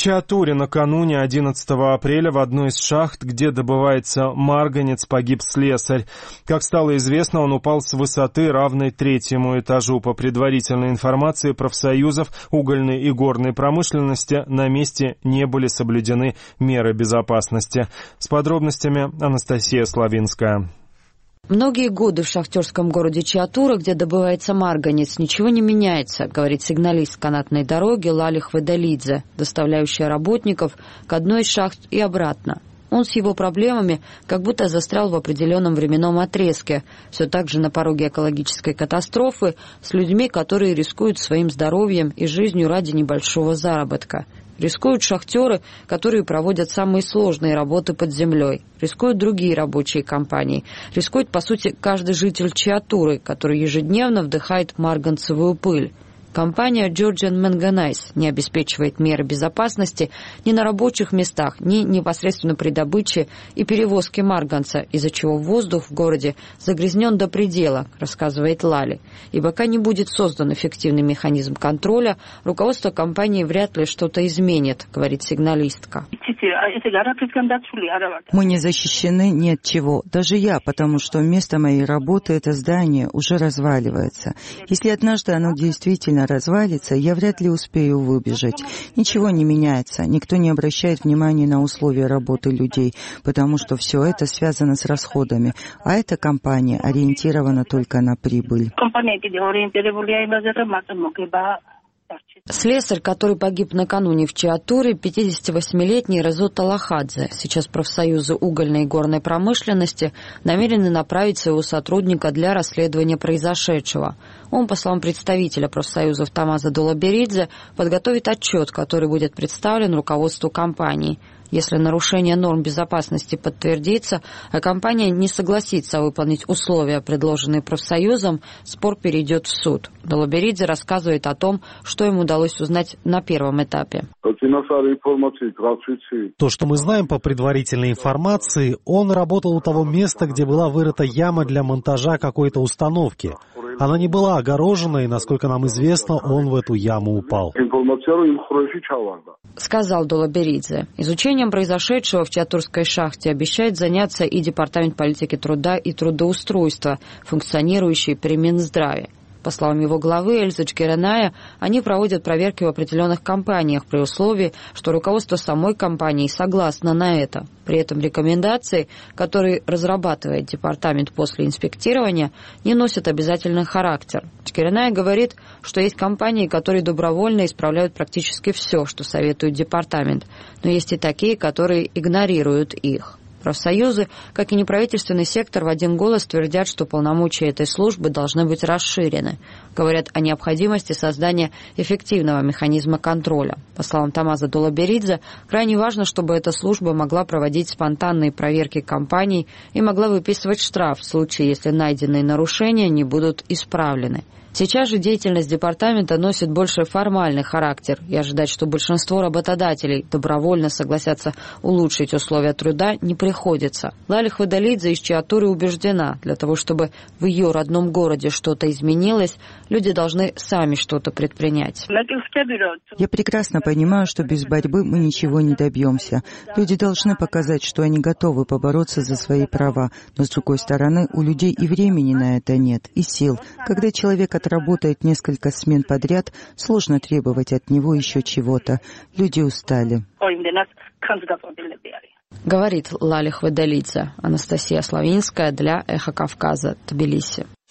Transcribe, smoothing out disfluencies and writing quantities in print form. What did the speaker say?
Чиатуре накануне 11 апреля в одной из шахт, где добывается марганец, погиб слесарь. Как стало известно, он упал с высоты, равной 3-му этажу. По предварительной информации профсоюзов угольной и горной промышленности, на месте не были соблюдены меры безопасности. С подробностями Анастасия Славинская. Многие годы в шахтерском городе Чиатура, где добывается марганец, ничего не меняется, говорит сигналист канатной дороги Лали Хведалидзе, доставляющая работников к одной из шахт и обратно. Он с его проблемами как будто застрял в определенном временном отрезке, все так же на пороге экологической катастрофы, с людьми, которые рискуют своим здоровьем и жизнью ради небольшого заработка. Рискуют шахтеры, которые проводят самые сложные работы под землей. Рискуют другие рабочие компании. Рискует, по сути, каждый житель Чиатуры, который ежедневно вдыхает марганцевую пыль. Компания Georgian Manganese не обеспечивает меры безопасности ни на рабочих местах, ни непосредственно при добыче и перевозке марганца, из-за чего воздух в городе загрязнен до предела, рассказывает Лали. И пока не будет создан эффективный механизм контроля, руководство компании вряд ли что-то изменит, говорит сигналистка. Мы не защищены ни от чего, даже я, потому что место моей работы, это здание, уже разваливается. Если однажды оно действительно развалится, я вряд ли успею выбежать. Ничего не меняется, никто не обращает внимания на условия работы людей, потому что все это связано с расходами, а эта компания ориентирована только на прибыль. Слесарь, который погиб накануне в Чиатуре, 58-летний Резо Талахадзе. Сейчас профсоюзы угольной и горной промышленности намерены направить своего сотрудника для расследования произошедшего. Он, по словам представителя профсоюзов Тамаза Долоберидзе, подготовит отчет, который будет представлен руководству компании. Если нарушение норм безопасности подтвердится, а компания не согласится выполнить условия, предложенные профсоюзом, спор перейдет в суд. Долоберидзе рассказывает о том, что ему удалось узнать на первом этапе. То, что мы знаем по предварительной информации, он работал у того места, где была вырыта яма для монтажа какой-то установки. Она не была огорожена, и, насколько нам известно, он в эту яму упал. Сказал Долоберидзе. Изучением произошедшего в Чиатурской шахте обещает заняться и Департамент политики труда и трудоустройства, функционирующий при Минздраве. По словам его главы Эльзы Чкереная, они проводят проверки в определенных компаниях при условии, что руководство самой компании согласно на это. При этом рекомендации, которые разрабатывает департамент после инспектирования, не носят обязательный характер. Чкереная говорит, что есть компании, которые добровольно исправляют практически все, что советует департамент, но есть и такие, которые игнорируют их. Профсоюзы, как и неправительственный сектор, в один голос твердят, что полномочия этой службы должны быть расширены. Говорят о необходимости создания эффективного механизма контроля. По словам Тамаза Долоберидзе, крайне важно, чтобы эта служба могла проводить спонтанные проверки компаний и могла выписывать штраф в случае, если найденные нарушения не будут исправлены. Сейчас же деятельность департамента носит больше формальный характер, и ожидать, что большинство работодателей добровольно согласятся улучшить условия труда, не приходится. Лали Хведалидзе из Чиатуры убеждена, для того, чтобы в ее родном городе что-то изменилось, люди должны сами что-то предпринять. Я прекрасно понимаю, что без борьбы мы ничего не добьемся. Люди должны показать, что они готовы побороться за свои права, но, с другой стороны, у людей и времени на это нет, и сил. Когда человек отработает несколько смен подряд, сложно требовать от него еще чего-то. Люди устали. Говорит Лали Хведалидзе. Анастасия Славинская для Эхо Кавказа, Тбилиси.